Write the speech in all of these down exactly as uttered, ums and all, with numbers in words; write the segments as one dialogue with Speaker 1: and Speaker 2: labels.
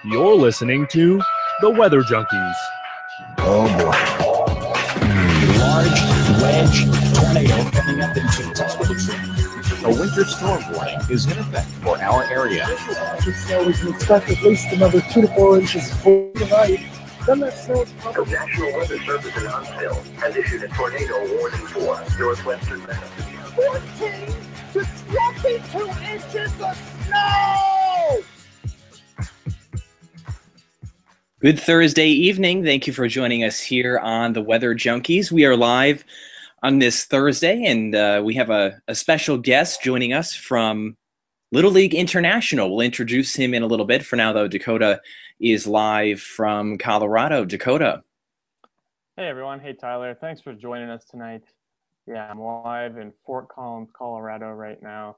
Speaker 1: You're listening to The Weather Junkies.
Speaker 2: Oh boy. Large wedge tornado coming up in Texas. A winter storm warning is in effect for our area.
Speaker 3: The snow we can expect at least another two to four inches for tonight. Then that snow is probably...
Speaker 4: The National Weather Service in Huntsville has issued a tornado warning for northwestern Massachusetts.
Speaker 3: fourteen to twenty-two inches of snow!
Speaker 5: Good Thursday evening. Thank you for joining us here on The Weather Junkies. We are live on this Thursday, and uh, we have a, a special guest joining us from Little League International. We'll introduce him in a little bit. For now, though, Dakota is live from Colorado. Dakota.
Speaker 6: Hey, everyone. Hey, Tyler. Thanks for joining us tonight. Yeah, I'm live in Fort Collins, Colorado right now.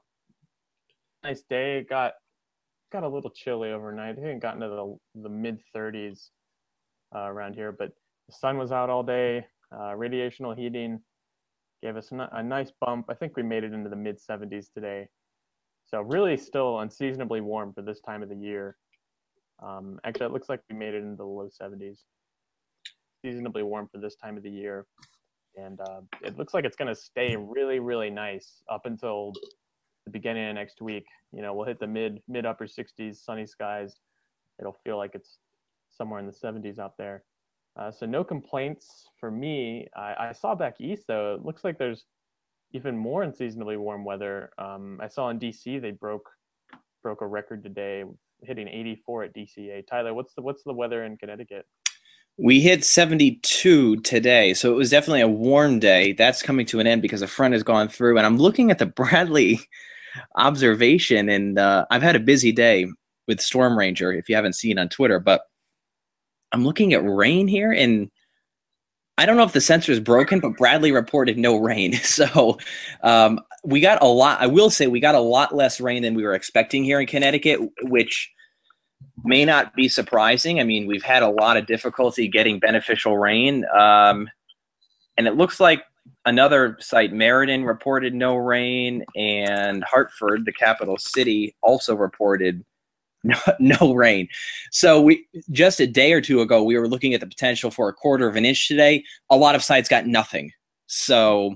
Speaker 6: Nice day. It got got a little chilly overnight. It hadn't gotten to the, the mid thirties uh, around here, but the sun was out all day. Uh, radiational heating gave us a nice bump. I think we made it into the mid seventies today. So really still unseasonably warm for this time of the year. Um, actually, it looks like we made it into the low seventies. Seasonably warm for this time of the year. And uh, it looks like it's going to stay really, really nice up until the beginning of next week. You know, we'll hit the mid, mid upper sixties, sunny skies. It'll feel like it's somewhere in the seventies out there. Uh, so no complaints for me. I, I saw back east, though, it looks like there's even more unseasonably warm weather. Um, I saw in D C they broke broke a record today, hitting eighty-four at D C A. Tyler, what's the what's the weather in Connecticut?
Speaker 5: We hit seventy-two today, so it was definitely a warm day. That's coming to an end because a front has gone through, and I'm looking at the Bradley observation, and uh, I've had a busy day with Storm Ranger, if you haven't seen on Twitter, but I'm looking at rain here, and I don't know if the sensor is broken, but Bradley reported no rain. So um, we got a lot. I will say we got a lot less rain than we were expecting here in Connecticut, which may not be surprising. I mean, we've had a lot of difficulty getting beneficial rain. Um, and it looks like another site, Meriden, reported no rain, and Hartford, the capital city, also reported no, no rain. So we just a day or two ago, we were looking at the potential for a quarter of an inch today. A lot of sites got nothing. So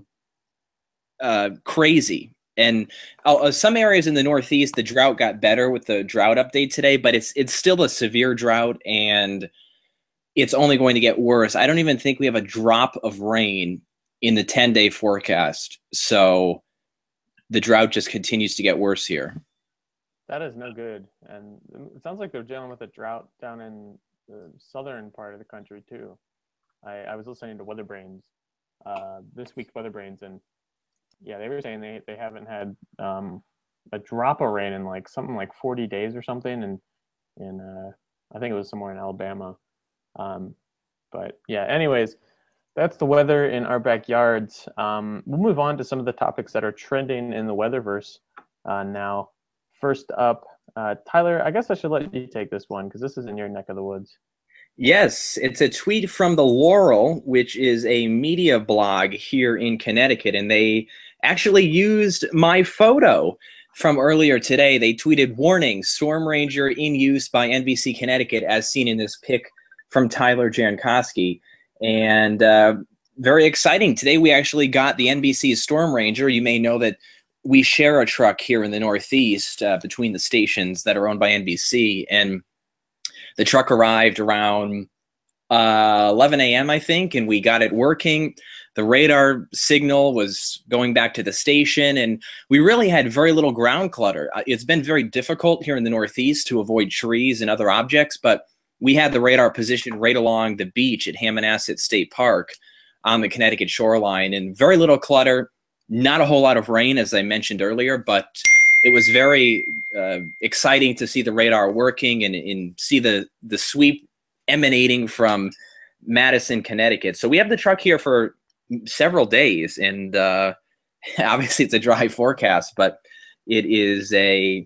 Speaker 5: uh, crazy. And uh, some areas in the Northeast, the drought got better with the drought update today, but it's it's still a severe drought, and it's only going to get worse. I don't even think we have a drop of rain in the ten-day forecast. So the drought just continues to get worse here.
Speaker 6: That is no good. And it sounds like they're dealing with a drought down in the southern part of the country, too. I, I was listening to Weather Brains, uh, this week's Weather Brains, and yeah, they were saying they, they haven't had um, a drop of rain in like something like forty days or something. And in, uh, I think it was somewhere in Alabama. Um, but yeah, anyways, that's the weather in our backyards. Um, we'll move on to some of the topics that are trending in the Weatherverse uh, now. First up, uh, Tyler, I guess I should let you take this one because this is in your neck of the woods.
Speaker 5: Yes, it's a tweet from the Laurel, which is a media blog here in Connecticut, and they actually used my photo from earlier today. They tweeted, "Warning, Storm Ranger in use by N B C Connecticut," as seen in this pic from Tyler Jankowski. And uh, very exciting. Today we actually got the N B C Storm Ranger. You may know that we share a truck here in the Northeast uh, between the stations that are owned by N B C, and the truck arrived around uh, eleven a.m., I think, and we got it working. The radar signal was going back to the station, and we really had very little ground clutter. It's been very difficult here in the Northeast to avoid trees and other objects, but we had the radar positioned right along the beach at Hammonasset State Park on the Connecticut shoreline, and very little clutter. Not a whole lot of rain, as I mentioned earlier, but it was very uh, exciting to see the radar working and, and see the, the sweep emanating from Madison, Connecticut. So we have the truck here for several days, and uh, obviously it's a dry forecast, but it is a,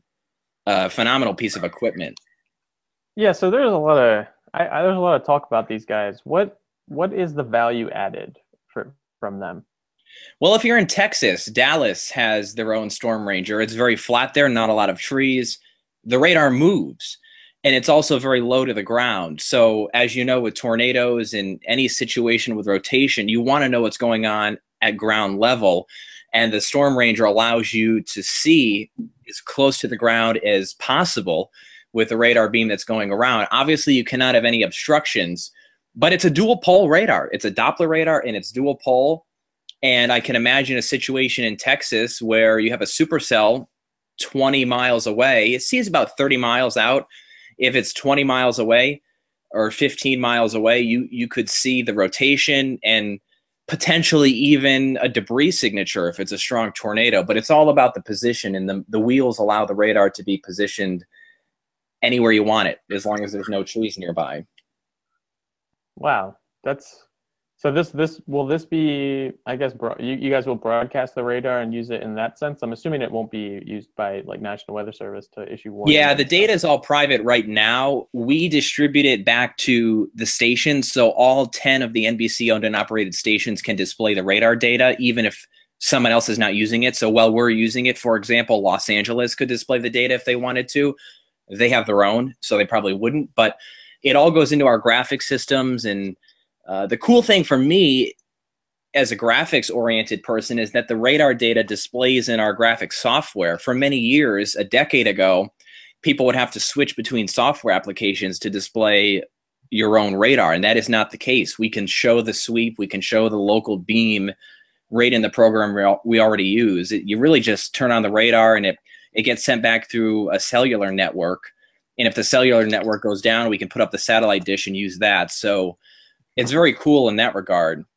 Speaker 5: a phenomenal piece of equipment.
Speaker 6: Yeah, so there's a lot of I, I, there's a lot of talk about these guys. What what is the value added for, from them?
Speaker 5: Well, if you're in Texas, Dallas has their own Storm Ranger. It's very flat there, not a lot of trees. The radar moves. and it's also very low to the ground. So as you know, with tornadoes and any situation with rotation, you want to know what's going on at ground level. And the Storm Ranger allows you to see as close to the ground as possible with the radar beam that's going around. Obviously, you cannot have any obstructions, but it's a dual pole radar. It's a Doppler radar and it's dual pole. And I can imagine a situation in Texas where you have a supercell twenty miles away. It sees about thirty miles out. If it's twenty miles away or fifteen miles away, you, you could see the rotation and potentially even a debris signature if it's a strong tornado. But it's all about the position, and the, the wheels allow the radar to be positioned anywhere you want it, as long as there's no trees nearby.
Speaker 6: Wow, that's so. This this will this be? I guess bro, you, you guys will broadcast the radar and use it in that sense. I'm assuming it won't be used by like National Weather Service to issue warnings.
Speaker 5: Yeah, the data is all private right now. We distribute it back to the stations, so all ten of the N B C owned and operated stations can display the radar data, even if someone else is not using it. So while we're using it, for example, Los Angeles could display the data if they wanted to. They have their own, so they probably wouldn't. But it all goes into our graphic systems. And uh, the cool thing for me as a graphics-oriented person is that the radar data displays in our graphics software. For many years, a decade ago, people would have to switch between software applications to display your own radar, and that is not the case. We can show the sweep. We can show the local beam right in the program we, al- we already use. It, you really just turn on the radar, and it It gets sent back through a cellular network. And if the cellular network goes down, we can put up the satellite dish and use that. So it's very cool in that regard.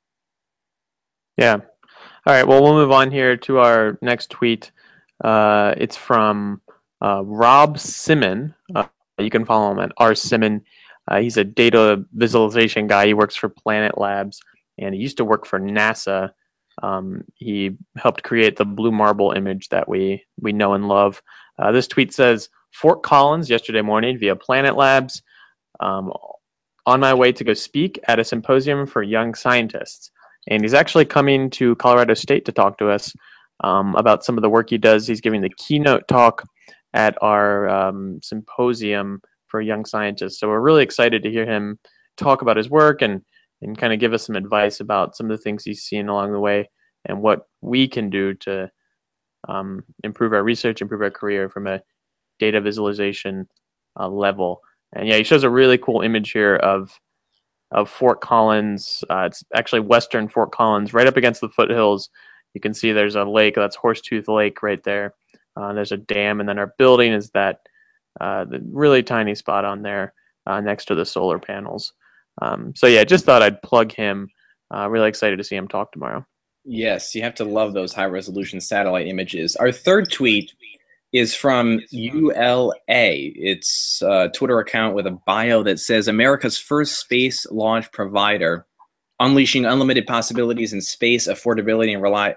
Speaker 6: Yeah. All right. Well, we'll move on here to our next tweet. Uh, it's from uh, Rob Simon. Uh, you can follow him at R Simon. Uh, he's a data visualization guy. He works for Planet Labs, and he used to work for NASA. Um, he helped create the blue marble image that we we know and love. Uh, this tweet says, Fort Collins yesterday morning via Planet Labs. Um, on my way to go speak at a symposium for young scientists. And he's actually coming to Colorado State to talk to us um, about some of the work he does. He's giving the keynote talk at our um, symposium for young scientists. So we're really excited to hear him talk about his work and and kind of give us some advice about some of the things he's seen along the way and what we can do to um, improve our research, improve our career from a data visualization uh, level. And yeah, he shows a really cool image here of of Fort Collins. Uh, it's actually western Fort Collins, right up against the foothills. You can see there's a lake, that's Horsetooth Lake right there. Uh, there's a dam, and then our building is that uh, the really tiny spot on there uh, next to the solar panels. Um, so yeah, just thought I'd plug him. Uh, really excited to see him talk tomorrow.
Speaker 5: Yes, you have to love those high-resolution satellite images. Our third tweet is from U L A. It's a Twitter account with a bio that says, America's first space launch provider, unleashing unlimited possibilities in space, affordability, and reli-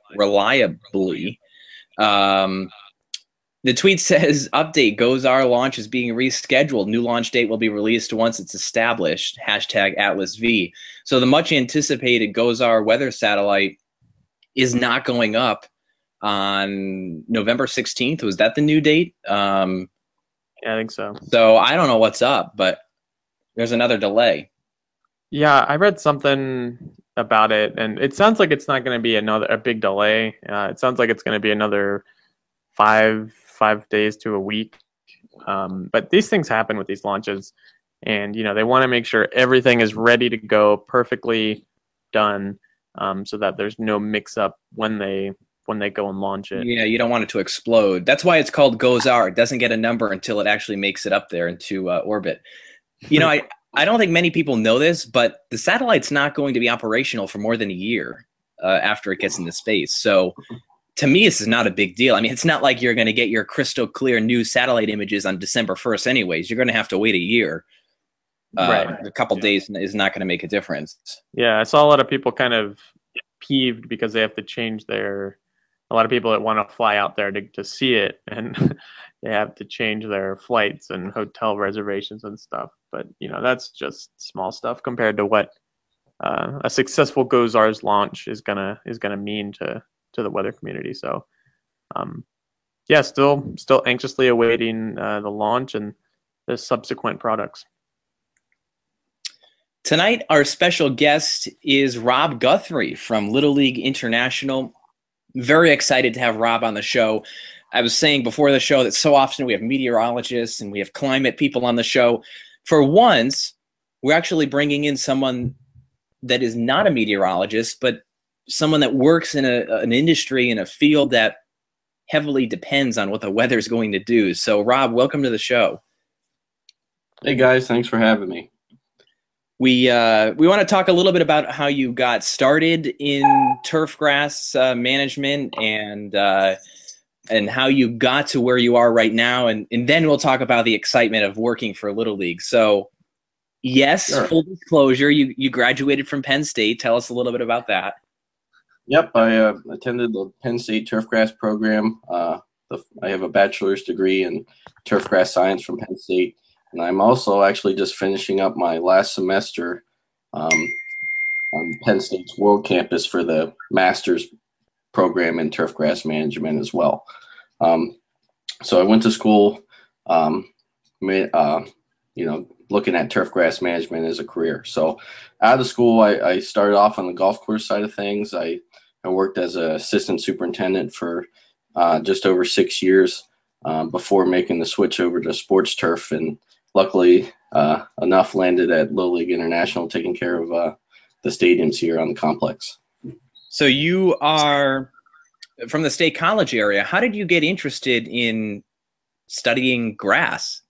Speaker 5: reliably. Um, The tweet says, update, GOES-R launch is being rescheduled. New launch date will be released once it's established. Hashtag Atlas V. So the much anticipated GOES-R weather satellite is not going up on November sixteenth. Was that the new date? Um,
Speaker 6: yeah, I think so.
Speaker 5: So I don't know what's up, but there's another delay.
Speaker 6: Yeah, I read something about it, and it sounds like it's not going to be another a big delay. Uh, it sounds like it's going to be another five five days to a week. Um, but these things happen with these launches, and you know they want to make sure everything is ready to go, perfectly done, um, so that there's no mix-up when they when they go and launch it.
Speaker 5: Yeah, you don't want it to explode. That's why it's called GOES-R. It doesn't get a number until it actually makes it up there into uh, orbit. You know, I, I don't think many people know this, but the satellite's not going to be operational for more than a year uh, after it gets into space. So to me, this is not a big deal. I mean, it's not like you're going to get your crystal clear new satellite images on December first anyways. You're going to have to wait a year. Uh,
Speaker 6: Right.
Speaker 5: A couple
Speaker 6: Yeah.
Speaker 5: days is not going to make a difference.
Speaker 6: Yeah, I saw a lot of people kind of peeved because they have to change their. A lot of people that want to fly out there to, to see it, and they have to change their flights and hotel reservations and stuff. But you know, that's just small stuff compared to what uh, a successful GOES-R's launch is gonna is gonna mean to to the weather community. So, um, yeah, still still anxiously awaiting uh, the launch, and the subsequent products.
Speaker 5: Tonight, our special guest is Rob Guthrie from Little League International. Very excited to have Rob on the show. I was saying before the show that so often we have meteorologists and we have climate people on the show. For once, we're actually bringing in someone that is not a meteorologist, but someone that works in a, an industry, in a field that heavily depends on what the weather is going to do. So, Rob, welcome to the show.
Speaker 7: Hey, guys. Thanks for having me.
Speaker 5: We uh, we want to talk a little bit about how you got started in turf grass uh, management and uh, and how you got to where you are right now, and, and then we'll talk about the excitement of working for Little League. So, yes,
Speaker 7: Sure.
Speaker 5: Full disclosure, you you graduated from Penn State. Tell us a little bit about that.
Speaker 7: Yep, I uh, attended the Penn State Turfgrass program. Uh, the, I have a bachelor's degree in turfgrass science from Penn State, and I'm also actually just finishing up my last semester um, on Penn State's World Campus for the master's program in turfgrass management as well. Um, so I went to school, um, uh, you know, looking at turfgrass management as a career. So out of school, I, I started off on the golf course side of things. I, I worked as an assistant superintendent for uh, just over six years um, before making the switch over to sports turf, and luckily uh, enough landed at Little League International, taking care of uh, the stadiums here on the complex.
Speaker 5: So you are from the State College area. How did you get interested in studying grass?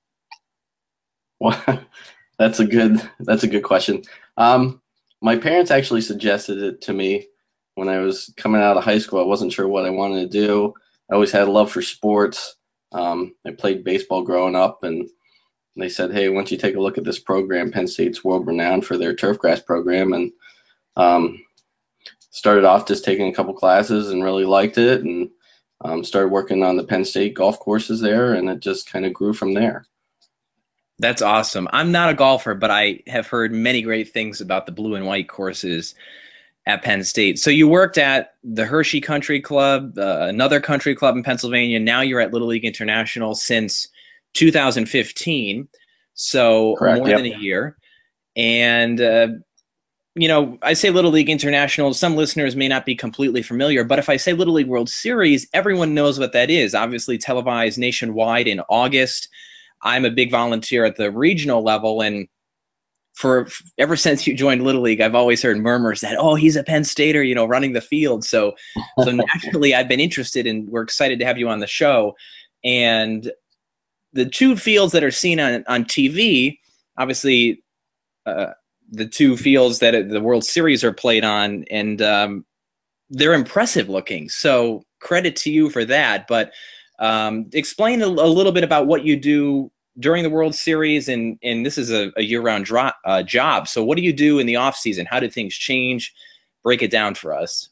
Speaker 7: Well, that's a good that's a good question. Um, my parents actually suggested it to me when I was coming out of high school. I wasn't sure what I wanted to do. I always had a love for sports. Um, I played baseball growing up, and they said, "Hey, why don't you take a look at this program? Penn State's world renowned for their turfgrass program." And um, started off just taking a couple classes and really liked it, and um, started working on the Penn State golf courses there, and it just kind of grew from there.
Speaker 5: That's awesome. I'm not a golfer, but I have heard many great things about the blue and white courses at Penn State. So you worked at the Hershey Country Club, uh, another country club in Pennsylvania. Now you're at Little League International since two thousand fifteen, so
Speaker 7: Correct,
Speaker 5: more
Speaker 7: yep.
Speaker 5: than a year. And, uh, you know, I say Little League International, some listeners may not be completely familiar, but if I say Little League World Series, everyone knows what that is. Obviously televised nationwide in August. I'm a big volunteer at the regional level, and for ever since you joined Little League, I've always heard murmurs that, oh, he's a Penn Stater, you know, running the field. So, so naturally, I've been interested, and we're excited to have you on the show. And the two fields that are seen on on T V, obviously, uh, the two fields that the World Series are played on, and um, they're impressive looking. So credit to you for that. But Um, explain a, a little bit about what you do during the World Series, and, and this is a, a year-round dro- uh, job. So what do you do in the off-season? How do things change? Break it down for us.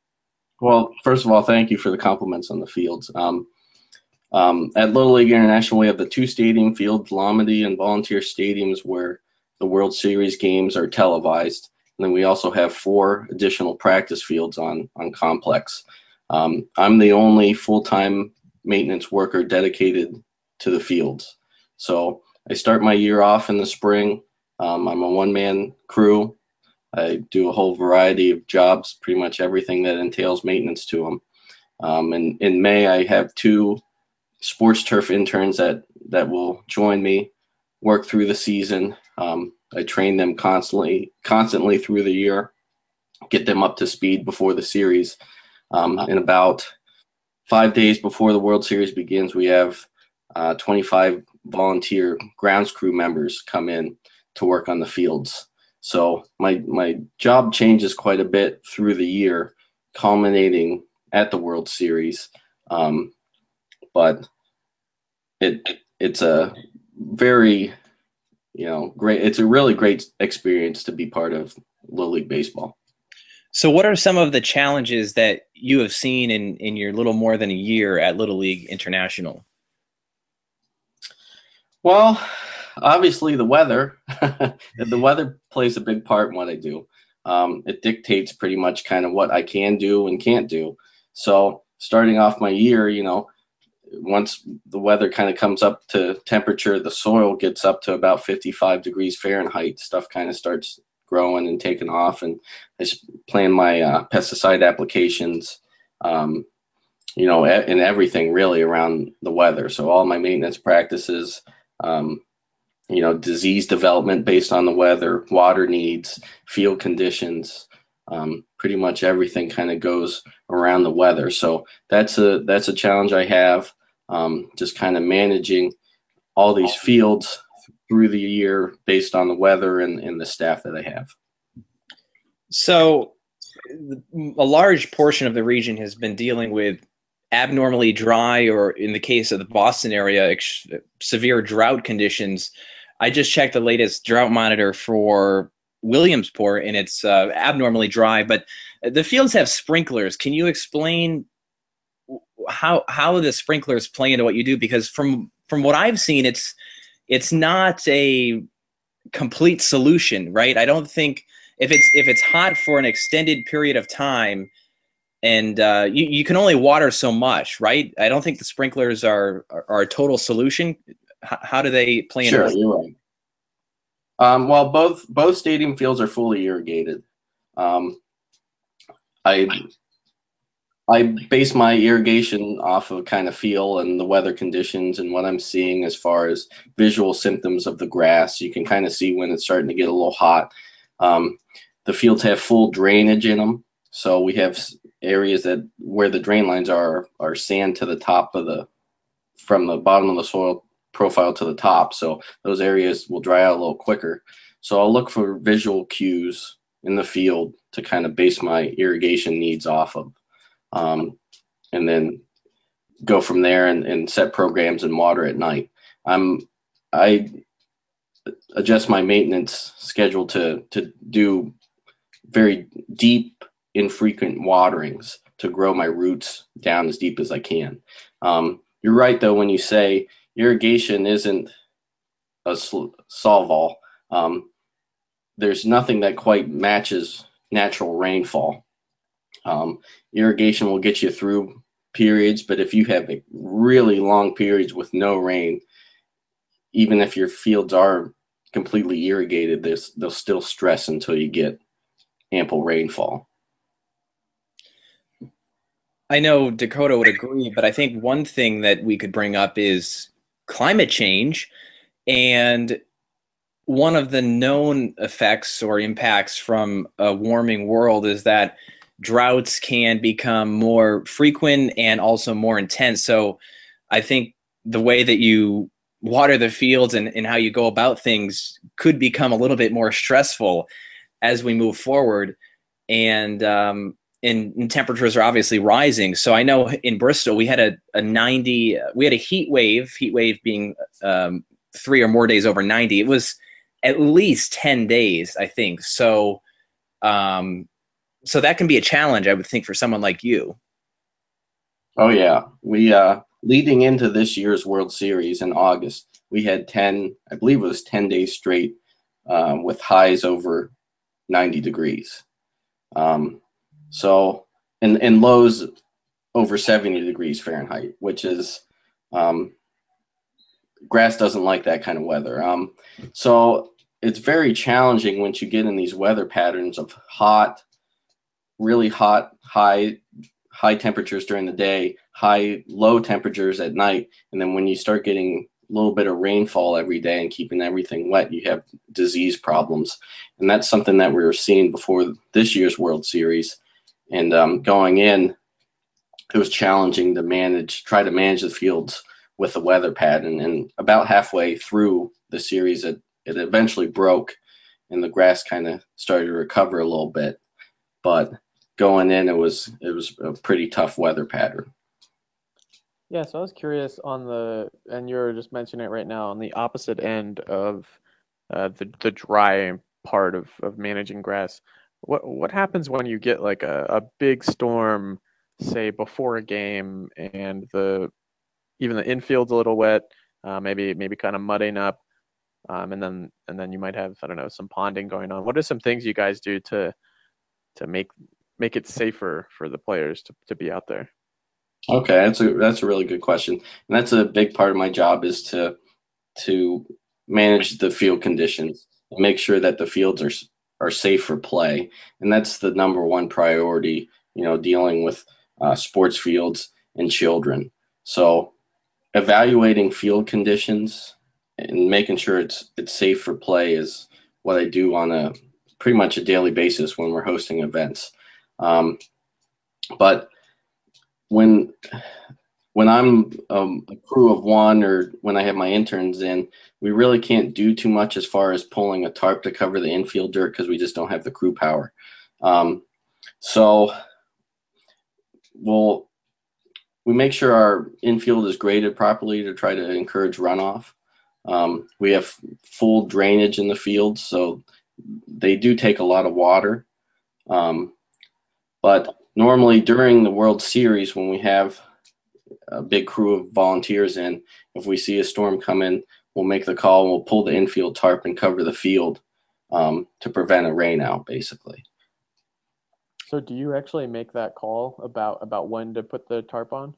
Speaker 7: Well, first of all, thank you for the compliments on the fields. Um, um, at Little League International, we have the two stadium fields, Lomity and Volunteer Stadiums, where the World Series games are televised. And then we also have four additional practice fields on, on Complex. Um, I'm the only full-time maintenance worker dedicated to the fields. So I start my year off in the spring. Um, I'm a one-man crew. I do a whole variety of jobs, pretty much everything that entails maintenance to them. Um, and in May, I have two sports turf interns that, that will join me, work through the season. Um, I train them constantly, constantly through the year, get them up to speed before the series. Um, in about five days before the World Series begins, we have uh, twenty-five volunteer grounds crew members come in to work on the fields. So my my job changes quite a bit through the year, culminating at the World Series. Um, but it it's a very, you know, great. It's a really great experience to be part of Little League baseball.
Speaker 5: So what are some of the challenges that you have seen in, in your little more than a year at Little League International?
Speaker 7: Well, obviously the weather. The weather plays a big part in what I do. Um, it dictates pretty much kind of what I can do and can't do. So starting off my year, you know, once the weather kind of comes up to temperature, the soil gets up to about fifty-five degrees Fahrenheit. Stuff kind of starts growing and taking off, and I just plan my uh, pesticide applications, um, you know, and everything really around the weather. So all my maintenance practices, um, you know, disease development based on the weather, water needs, field conditions, um, pretty much everything kind of goes around the weather. So that's a that's a challenge I have, um, just kind of managing all these fields through the year based on the weather and, and the staff that I have.
Speaker 5: So a large portion of the region has been dealing with abnormally dry, or in the case of the Boston area, ex- severe drought conditions. I just checked the latest drought monitor for Williamsport, and it's uh, abnormally dry, but the fields have sprinklers. Can you explain how how the sprinklers play into what you do? Because from from what I've seen, it's it's not a complete solution, right? I don't think if it's if it's hot for an extended period of time, and uh, you you can only water so much, right? I don't think the sprinklers are are, are a total solution. H- how do they play into?
Speaker 7: Sure, you're right. Um, well, both both stadium fields are fully irrigated. Um, I I base my irrigation off of kind of feel and the weather conditions and what I'm seeing as far as visual symptoms of the grass. You can kind of see when it's starting to get a little hot. Um, the fields have full drainage in them, so we have areas that where the drain lines are are sand to the top of the from the bottom of the soil profile to the top. So those areas will dry out a little quicker. So I'll look for visual cues in the field to kind of base my irrigation needs off of. Um, and then go from there and, and set programs and water at night. I'm I adjust my maintenance schedule to to do very deep, infrequent waterings to grow my roots down as deep as I can. Um, you're right though when you say irrigation isn't a solve all. Um, there's nothing that quite matches natural rainfall. Um, irrigation will get you through periods, but if you have like, really long periods with no rain, even if your fields are completely irrigated, they'll still stress until you get ample rainfall.
Speaker 5: I know Dakota would agree, but I think one thing that we could bring up is climate change. And one of the known effects or impacts from a warming world is that droughts can become more frequent and also more intense. So I think the way that you water the fields and, and how you go about things could become a little bit more stressful as we move forward. And, um, and, and temperatures are obviously rising. So I know in Bristol, we had a, a ninety, we had a heat wave, heat wave being um, three or more days over ninety. It was at least ten days, I think. So, um, So that can be a challenge, I would think, for someone like you.
Speaker 7: Oh, yeah. We, uh, leading into this year's World Series in August, we had ten, I believe it was ten days straight um, with highs over ninety degrees. Um, so, and, and lows over seventy degrees Fahrenheit, which is, um, grass doesn't like that kind of weather. Um, so it's very challenging once you get in these weather patterns of hot, really hot, high, high temperatures during the day, high, low temperatures at night. And then when you start getting a little bit of rainfall every day and keeping everything wet, you have disease problems. And that's something that we were seeing before this year's World Series. And um, going in, it was challenging to manage, try to manage the fields with the weather pattern. And about halfway through the series, it, it eventually broke and the grass kind of started to recover a little bit. But going in, it was it was a pretty tough weather pattern.
Speaker 6: Yeah, so I was curious on the, and you're just mentioning it right now, on the opposite end of uh, the the dry part of, of managing grass. What what happens when you get like a, a big storm, say before a game, and the even the infield's a little wet, uh, maybe maybe kind of mudding up, um, and then and then you might have, I don't know, some ponding going on. What are some things you guys do to to make make it safer for the players to, to be out there?
Speaker 7: Okay, that's a that's a really good question, and that's a big part of my job is to to manage the field conditions and make sure that the fields are are safe for play, and that's the number one priority. You know, dealing with uh, sports fields and children. So, evaluating field conditions and making sure it's it's safe for play is what I do on a pretty much a daily basis when we're hosting events. Um, but when when I'm um, a crew of one or when I have my interns in, we really can't do too much as far as pulling a tarp to cover the infield dirt because we just don't have the crew power. Um, so we'll we make sure our infield is graded properly to try to encourage runoff. Um, we have full drainage in the field, so they do take a lot of water. Um, but normally during the World Series, when we have a big crew of volunteers in, if we see a storm coming, we'll make the call and we'll pull the infield tarp and cover the field um, to prevent a rain out, basically.
Speaker 6: So do you actually make that call about about when to put the tarp on?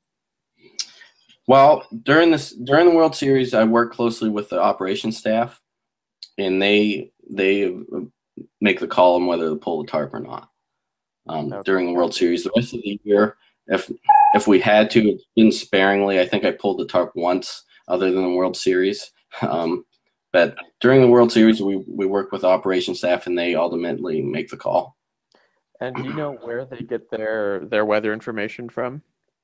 Speaker 7: Well, during this during the World Series, I work closely with the operations staff, and they they make the call on whether to pull the tarp or not um,
Speaker 6: Okay.
Speaker 7: during the World Series. The rest of the year, if if we had to, it's been sparingly. I think I pulled the tarp once, other than the World Series. Um, but during the World Series, we we work with operations staff, and they ultimately make the call.
Speaker 6: And do you know where they get their their weather information from?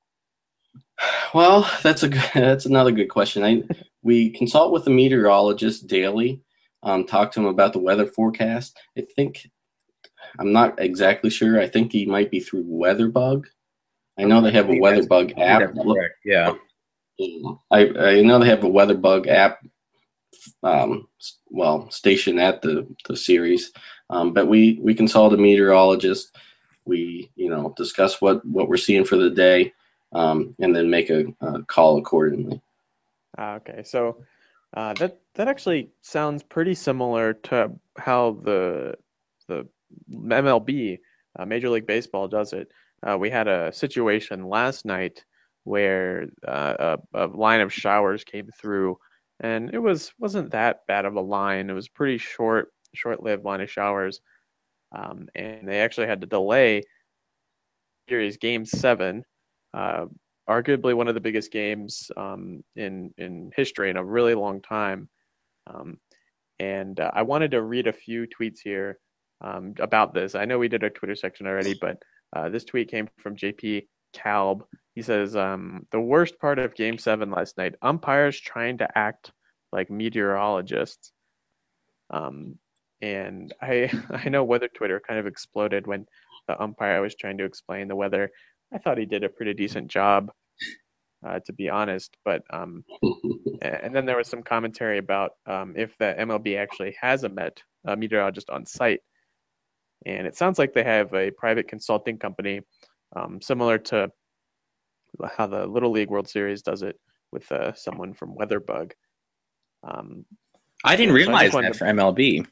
Speaker 7: Well, that's a good, that's another good question. I we consult with the meteorologist daily, um, talk to him about the weather forecast. I think I'm not exactly sure. I think he might be through WeatherBug. I know they have a WeatherBug app.
Speaker 5: Correct. Yeah.
Speaker 7: I I know they have a WeatherBug app. Um, well, stationed at the the series, um, but we we consult a meteorologist. We you know discuss what what we're seeing for the day. Um, and then make a, a call accordingly.
Speaker 6: Ah, okay, so uh, that that actually sounds pretty similar to how the the M L B, uh, Major League Baseball, does it. Uh, we had a situation last night where uh, a, a line of showers came through, and it was wasn't that bad of a line. It was pretty short, short-lived line of showers, um, and they actually had to delay series game seven. Uh, arguably one of the biggest games um, in in history in a really long time. Um, and uh, I wanted to read a few tweets here um, about this. I know we did a Twitter section already, but uh, this tweet came from J P Calb. He says, um, the worst part of game seven last night, umpires trying to act like meteorologists. Um, and I I know weather Twitter kind of exploded when the umpire was trying to explain the weather. I thought he did a pretty decent job, uh, to be honest. But um, and then there was some commentary about um, if the M L B actually has a Met a meteorologist on site, and it sounds like they have a private consulting company, um, similar to how the Little League World Series does it with uh, someone from WeatherBug. Um,
Speaker 5: I didn't
Speaker 6: so
Speaker 5: realize
Speaker 6: I
Speaker 5: that
Speaker 6: to,
Speaker 5: for M L B.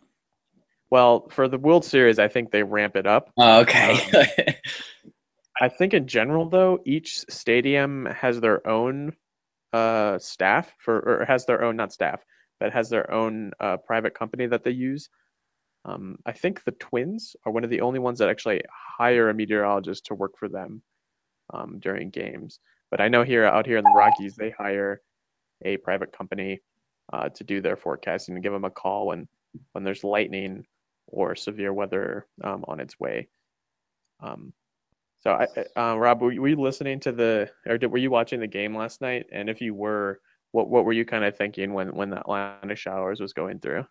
Speaker 6: Well, for the World Series, I think they ramp it up.
Speaker 5: Oh, okay.
Speaker 6: Um, I think in general, though, each stadium has their own uh, staff for, or has their own, not staff, but has their own uh, private company that they use. Um, I think the Twins are one of the only ones that actually hire a meteorologist to work for them um, during games. But I know here, out here in the Rockies, they hire a private company uh, to do their forecasting and give them a call when, when there's lightning or severe weather um, on its way. Um, So, I, uh, Rob, were you, were you listening to the, or did, were you watching the game last night? And if you were, what what were you kind of thinking when when that line of showers was going through?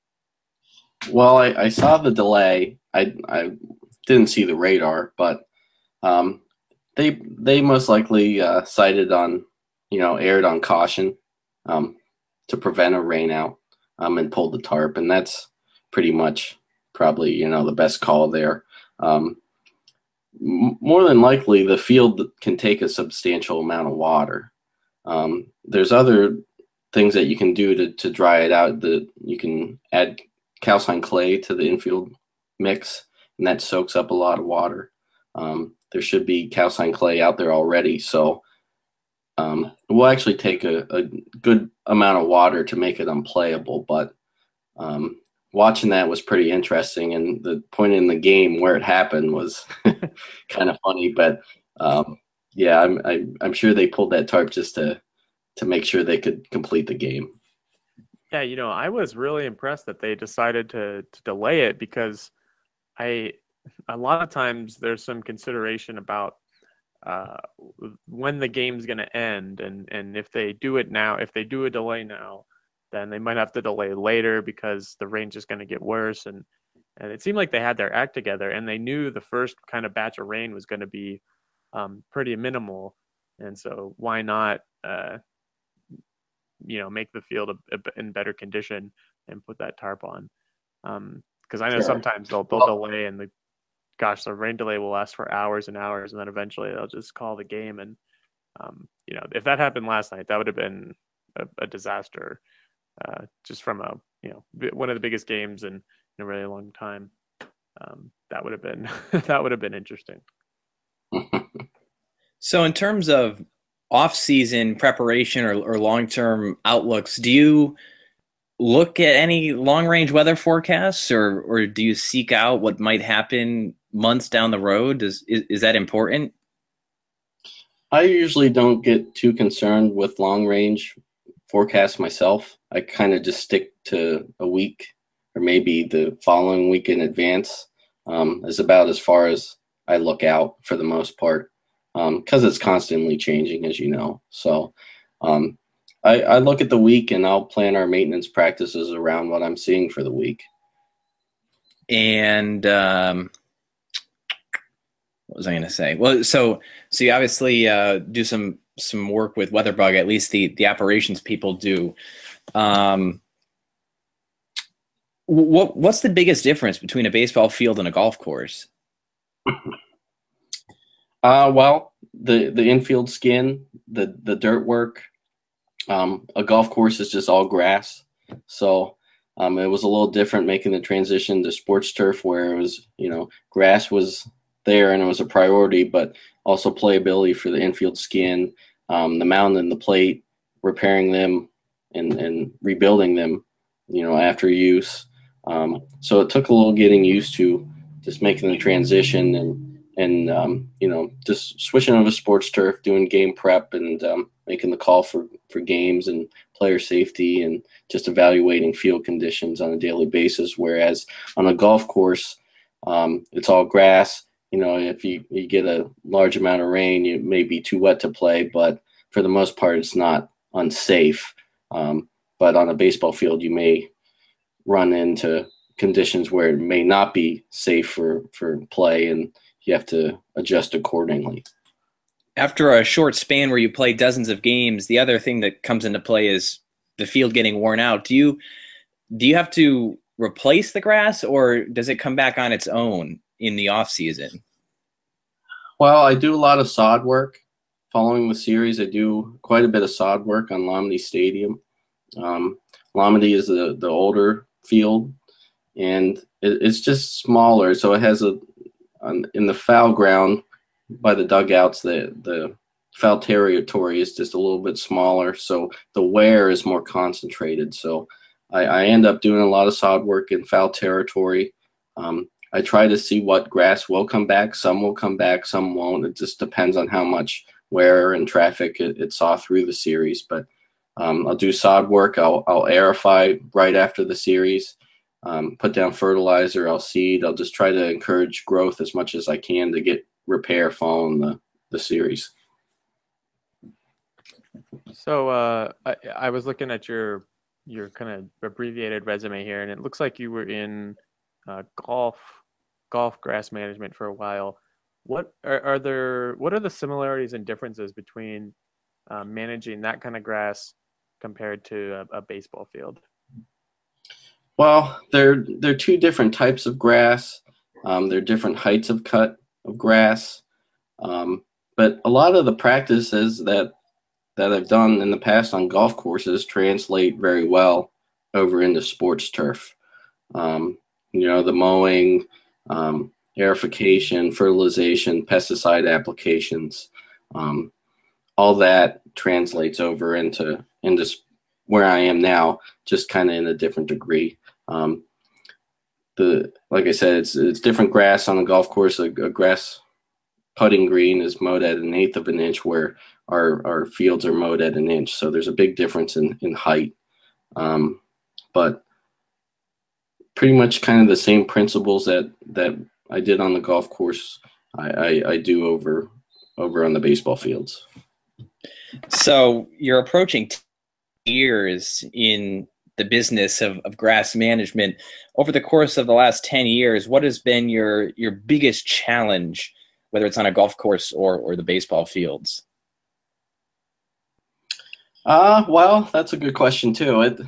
Speaker 7: Well, I, I saw the delay. I I didn't see the radar, but um, they they most likely uh, cited on, you know, aired on caution um, to prevent a rain out um, and pulled the tarp, and that's pretty much probably you know the best call there. Um, more than likely, the field can take a substantial amount of water. Um, there's other things that you can do to, to dry it out. That you can add calcined clay to the infield mix, and that soaks up a lot of water. Um, there should be calcined clay out there already. So um, it will actually take a, a good amount of water to make it unplayable. But um, watching that was pretty interesting, and the point in the game where it happened was kind of funny. But um, yeah, I'm I, I'm sure they pulled that tarp just to to make sure they could complete the game.
Speaker 6: Yeah, you know, I was really impressed that they decided to to delay it, because I a lot of times there's some consideration about uh, when the game's going to end, and and if they do it now, if they do a delay now, then they might have to delay later because the rain is going to get worse. And and it seemed like they had their act together, and they knew the first kind of batch of rain was going to be um, pretty minimal, and so why not uh, you know make the field a, a, in better condition and put that tarp on. Um, because I know
Speaker 7: Sure.
Speaker 6: sometimes they'll they'll
Speaker 7: Well-
Speaker 6: delay, and the gosh, the rain delay will last for hours and hours, and then eventually they'll just call the game. And um, you know, if that happened last night, that would have been a, a disaster, uh, just from a you know bi- one of the biggest games in, in a really long time. Um, that would have been that would have been interesting.
Speaker 5: So in terms of off-season preparation or, or long-term outlooks, do you look at any long-range weather forecasts, or or do you seek out what might happen months down the road? Is is, is that important?
Speaker 7: I usually don't get too concerned with long range forecasts myself. I kind of just stick to a week or maybe the following week in advance. Um, is about as far as I look out for the most part, because um, it's constantly changing, as you know. So um, I, I look at the week, and I'll plan our maintenance practices around what I'm seeing for the week.
Speaker 5: And um, what was I going to say? Well, so so you obviously uh, do some some work with WeatherBug. At least the the operations people do. Um, what what's the biggest difference between a baseball field and a golf course?
Speaker 7: Uh, well, the the infield skin, the the dirt work. Um, a golf course is just all grass, so um, it was a little different making the transition to sports turf, where it was, you know, grass was there and it was a priority, but also playability for the infield skin, um, the mound and the plate, repairing them and, and rebuilding them, you know, after use. Um, so it took a little getting used to just making the transition and, and um, you know, just switching over to sports turf, doing game prep, and um, making the call for, for games and player safety, and just evaluating field conditions on a daily basis. Whereas on a golf course, um, it's all grass. You know, if you, you get a large amount of rain, it may be too wet to play, but for the most part, it's not unsafe. Um, but on a baseball field, you may run into conditions where it may not be safe for, for play, and you have to adjust accordingly.
Speaker 5: After a short span where you play dozens of games, the other thing that comes into play is the field getting worn out. Do you do you have to replace the grass, or does it come back on its own in the off season?
Speaker 7: Well, I do a lot of sod work. Following the series, I do quite a bit of sod work on Lomity Stadium. Um, Lomity is the, the older field, and it, it's just smaller. So it has a, on, in the foul ground by the dugouts, the, the foul territory is just a little bit smaller. So the wear is more concentrated. So I, I end up doing a lot of sod work in foul territory. Um, I try to see what grass will come back. Some will come back, some won't. It just depends on how much wear and traffic it, it saw through the series. But um, I'll do sod work. I'll, I'll aerify right after the series, um, put down fertilizer. I'll seed. I'll just try to encourage growth as much as I can to get repair following the, the series.
Speaker 6: So uh, I, I was looking at your your kind of abbreviated resume here, and it looks like you were in uh, golf golf grass management for a while. What are, are there? What are the similarities and differences between uh, managing that kind of grass compared to a, a baseball field?
Speaker 7: Well, they're they're two different types of grass. Um, they're different heights of cut of grass, um, but a lot of the practices that that I've done in the past on golf courses translate very well over into sports turf. Um, you know, the mowing, um, aerification, fertilization, pesticide applications. Um, all that translates over into into where I am now, just kind of in a different degree. Um, the like I said, it's it's different grass on the golf course. A, a grass putting green is mowed at an eighth of an inch, where our our fields are mowed at an inch. So there's a big difference in in height. Um, but pretty much kind of the same principles that that I did on the golf course, I, I, I do over over on the baseball fields.
Speaker 5: So you're approaching ten years in the business of, of grass management. Over the course of the last ten years, what has been your your biggest challenge, whether it's on a golf course or, or the baseball fields?
Speaker 7: Uh, well, that's a good question too. It,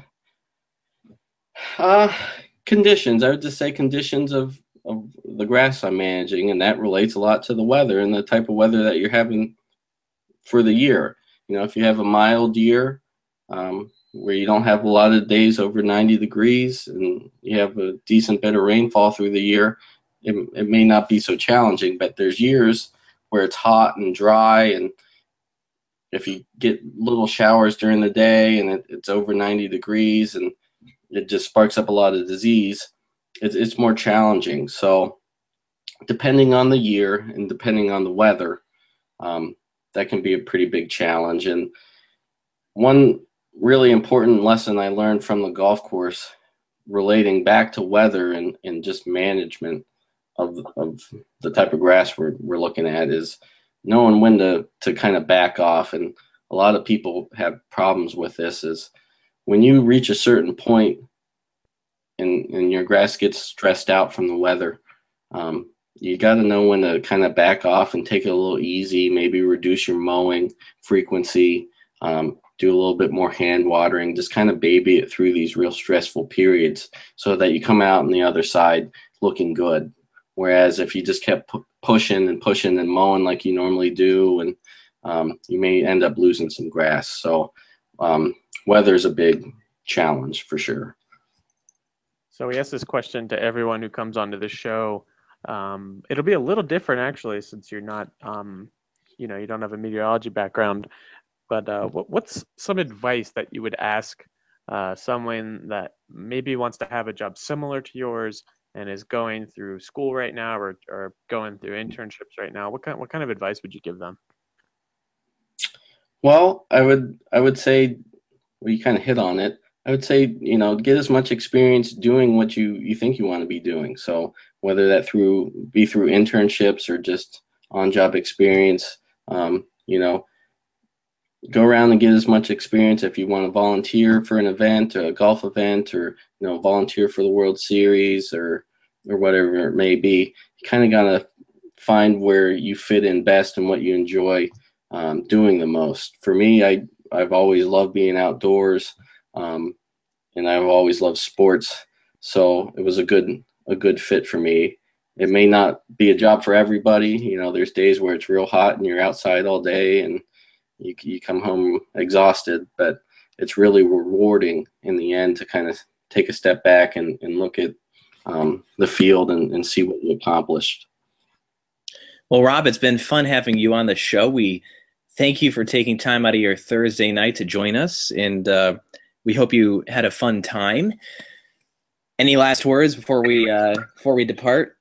Speaker 7: uh, conditions, I would just say conditions of, of the grass I'm managing, and that relates a lot to the weather and the type of weather that you're having for the year. You know, if you have a mild year um, where you don't have a lot of days over ninety degrees and you have a decent bit of rainfall through the year, it, it may not be so challenging. But there's years where it's hot and dry, and if you get little showers during the day and it, it's over ninety degrees and it just sparks up a lot of disease, it's, it's more challenging. So depending on the year and depending on the weather, um, that can be a pretty big challenge. And one really important lesson I learned from the golf course relating back to weather and, and just management of, of the type of grass we're, we're looking at is knowing when to, to kind of back off. And a lot of people have problems with this is when you reach a certain point and, and your grass gets stressed out from the weather, um, you got to know when to kind of back off and take it a little easy, maybe reduce your mowing frequency, um, do a little bit more hand watering, just kind of baby it through these real stressful periods so that you come out on the other side looking good. Whereas if you just kept pu- pushing and pushing and mowing like you normally do, and um, you may end up losing some grass. So um, weather is a big challenge for sure.
Speaker 6: So we ask this question to everyone who comes onto the show. Um, it'll be a little different actually, since you're not, um, you know, you don't have a meteorology background. But uh, what, what's some advice that you would ask uh, someone that maybe wants to have a job similar to yours and is going through school right now, or, or going through internships right now? What kind what kind of advice would you give them?
Speaker 7: Well, I would I would say, well, you kind of hit on it. I would say, you know, get as much experience doing what you, you think you want to be doing. So whether that through be through internships or just on-job experience, um, you know, go around and get as much experience. If you want to volunteer for an event or a golf event, or, you know, volunteer for the World Series or or whatever it may be, you kind of got to find where you fit in best and what you enjoy um, doing the most. For me, I, I've always loved being outdoors. Um, and I've always loved sports, so it was a good a good fit for me. It may not be a job for everybody. You know, there's days where it's real hot and you're outside all day and you you come home exhausted, but it's really rewarding in the end to kind of take a step back and, and look at um, the field and, and see what you accomplished.
Speaker 5: Well, Rob, it's been fun having you on the show. We thank you for taking time out of your Thursday night to join us, and uh, we hope you had a fun time. Any last words before we uh, before we depart?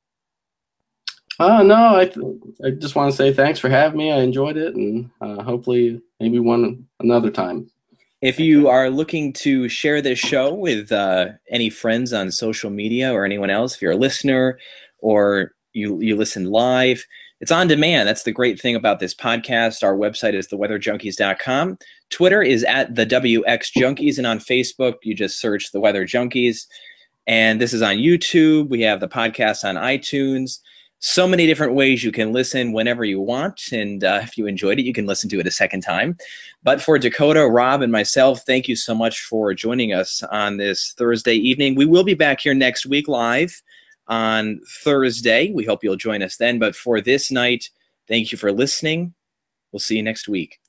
Speaker 7: Uh, no, I th- I just want to say thanks for having me. I enjoyed it, and uh, hopefully maybe one another time.
Speaker 5: If you are looking to share this show with uh, any friends on social media or anyone else, if you're a listener or you you listen live, it's on demand. That's the great thing about this podcast. Our website is the weather junkies dot com. Twitter is at the W X Junkies, and on Facebook, you just search The Weather Junkies. And this is on YouTube. We have the podcast on iTunes. So many different ways you can listen whenever you want. And uh, if you enjoyed it, you can listen to it a second time. But for Dakota, Rob, and myself, thank you so much for joining us on this Thursday evening. We will be back here next week live on Thursday. We hope you'll join us then. But for this night, thank you for listening. We'll see you next week.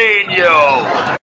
Speaker 8: Niño.